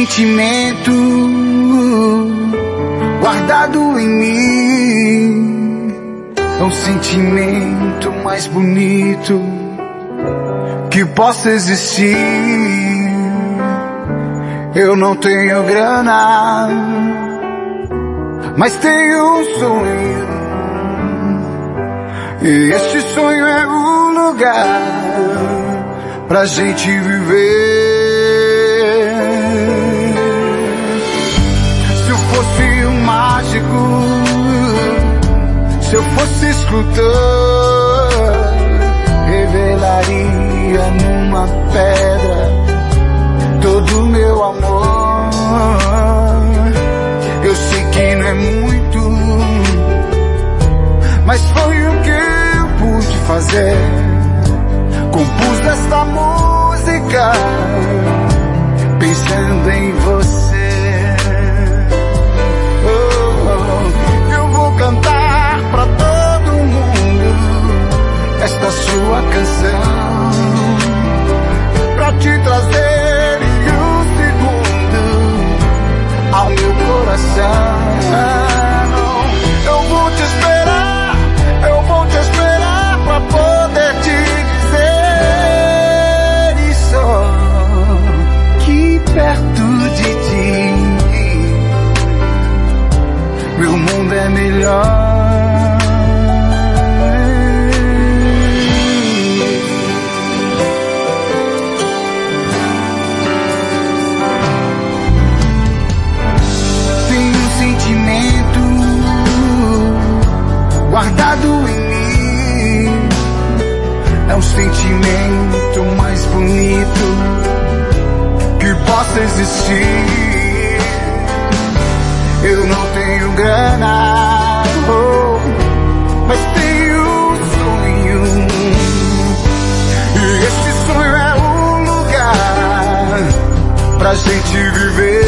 sentimento guardado em mim. É um sentimento mais bonito que possa existir. Eu não tenho grana, mas tenho um sonho. E este sonho é um lugar pra gente viver. Se eu fosse um mágico, se eu fosse escultor, revelaria numa pedra todo o meu amor. Eu sei que não é muito, mas foi o que eu pude fazer. Compus esta música pensando em você. Eu vou cantar pra todo mundo esta sua canção, pra te trazer em um segundo ao meu coração. Eu vou te esperar, eu vou te esperar pra poder te dizer isso, que perto de ti meu mundo é melhor. Guardado em mim, é um sentimento mais bonito que possa existir. Eu não tenho grana, mas tenho um sonho. E este sonho é um lugar pra gente viver.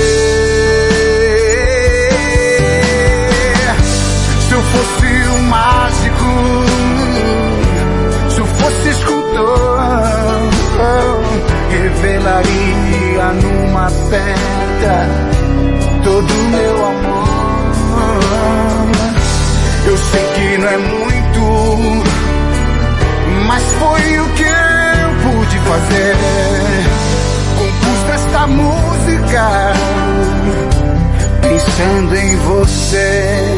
Se eu fosse um mágico, se eu fosse escultor, revelaria numa pedra todo o meu amor. Eu sei que não é muito, mas foi o que eu pude fazer. Compus esta música pensando em você.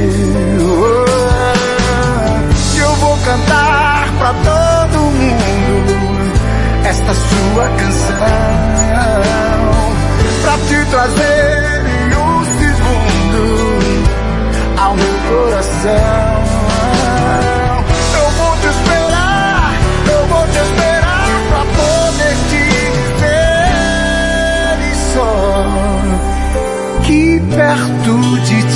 Eu vou cantar pra todo mundo esta sua canção, pra te trazer em um segundo ao meu coração. Eu vou te esperar, eu vou te esperar pra poder te dizer isso, que perto de